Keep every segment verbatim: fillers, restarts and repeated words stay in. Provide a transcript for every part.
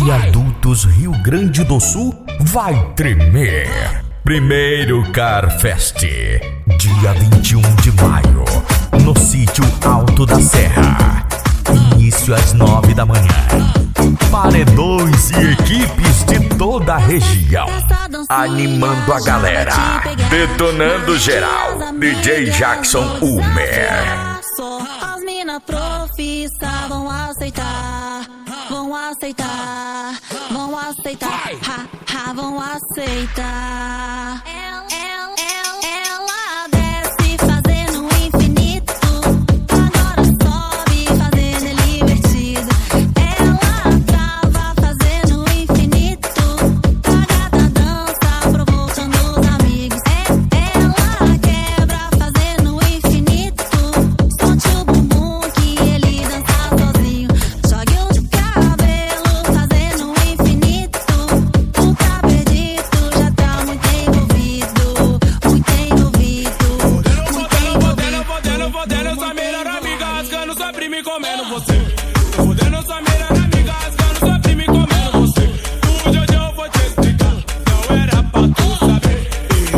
Viadutos Rio Grande do Sul vai tremer. Primeiro Car Fest, dia vinte e um de maio, no sítio Alto da Serra. Início às nove da manhã. Paredões e equipes de toda a região animando a galera, detonando geral. D J Jackson Ulmer. As mina profissa vão aceitar, vão aceitar, vão aceitar, ha, ha, vão aceitar. Ela, ela, ela desce fazendo o infinito, agora sobe fazendo ele invertido. Ela trava fazendo o infinito, a gata dança provocando os amigos. Ela quebra fazendo o infinito, solte o bumbum que ele dança sozinho. Jogue o cabelo fazendo o infinito, o tá perdido já tá muito envolvido, muito envolvido, muito envolvido. Fodendo, fodendo, sua melhor amiga rasgando sua prima e comendo você. Fodendo sua melhor amiga rasgando sua prima e comendo você. Hoje hoje eu vou te explicar, não era pra tu saber.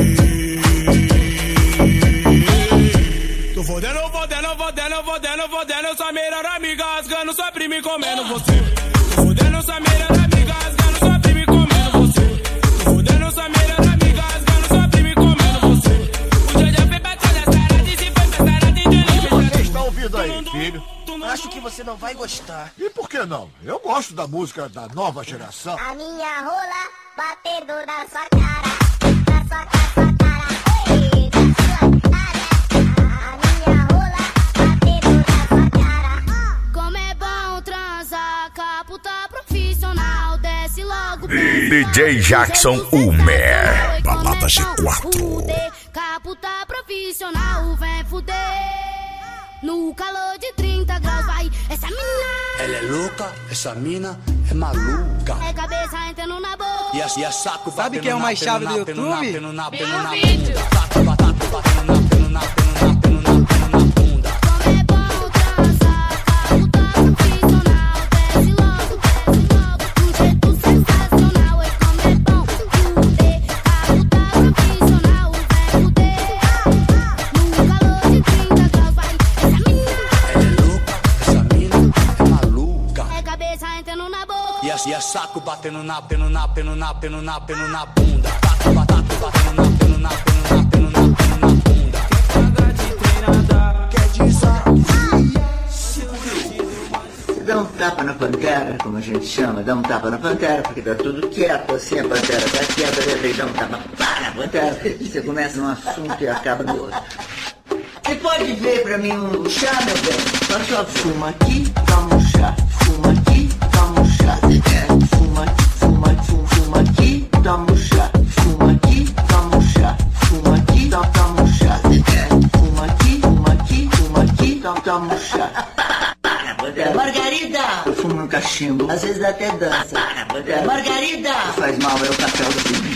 Tô fodendo, fodendo, fodendo, fodendo, fodendo, sua melhor amiga rasgando sua prima e comendo você. Tô fodendo sua melhor amiga rasgando sua prima e comendo você. Tô fodendo sua melhor amiga rasgando sua prima e comendo você. Hoje hoje eu fui pra toda essa área, se foi pra essa área de delírio. Você está ouvindo aí, filho? Acho que você não vai gostar. E por que não? Eu gosto da música da nova geração. A minha rola batendo na sua cara, na sua cara, sua cara, oi, na sua cara. A minha rola batendo na sua cara. Como é bom transar, caputa profissional, desce logo. D J Jackson Ulmer. Balada G quatro. Caputa profissional, vem fuder. No calor de trinta graus, vai essa mina. Ela é louca, essa mina é maluca. É cabeça entrando na boca. E a, e a saco Sabe batendo quem é uma na, chave pena do na, pena YouTube? na, pena na, pena Meu na vídeo. bunda. Saco batendo, batendo na, pena na, pena na, pena na, pena na bunda. Como é bom transar, caputa profissional, desce logo, desce logo, do jeito sensacional. E como é bom fuder, caputa profissional, vem fuder. No calor de trinta graus, vai essa mina. Ela é louca, essa mina é maluca. É cabeça entrando na boca. E a, e a saco batendo na, pena na, pena na, pena na, pena na bunda. Saco batendo, batendo na, pena na, pena na, pena na, pena na bunda. Quer de treinada, quer desafio. Dá um tapa na pantera, como a gente chama, dá um tapa na pantera, porque tá tudo quieto, assim, a pantera tá quieta, de repente dá um tapa pá, na pantera, e você começa num assunto e acaba no outro. Você pode ver pra mim um chá, meu bem? Só só fuma aqui, toma um chá, fuma aqui, toma um chá, é, fuma, fuma, fuma, fuma aqui, toma um chá, fuma aqui, toma um chá, fuma aqui, toma, toma um chá, é, fuma aqui, fuma aqui, fuma aqui, toma, toma um chá. Margarida! Eu fumo um cachimbo, às vezes até dança. Margarida! Faz mal, é o papel do filme.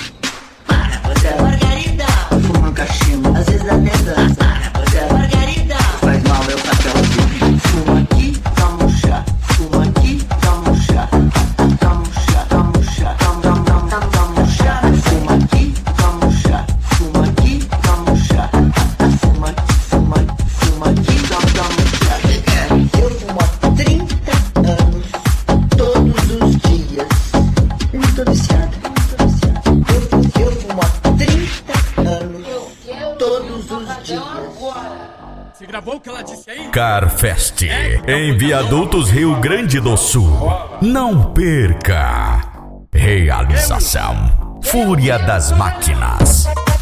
Margarida! Eu fumo um cachimbo, às vezes até dança. Margarida! Faz mal, é o papel do filme. Fuma aqui, toma um chá. Fuma aqui, toma um chá. Toma um chá, toma um chá. Toma, toma, toma, toma um chá. Fuma aqui, toma um chá. Fuma aqui, toma um chá. Fuma aqui, fuma, fuma aqui, toma, toma um chá. Eu fumo há trinta anos, todos os dias. Eu não tô viciada. Eu, eu fumo há trinta anos, todos os dias. Você gravou o que ela disse aí? Car Fest, em Viadutos Rio Grande do Sul. Não perca. Realização: Fúria das Máquinas.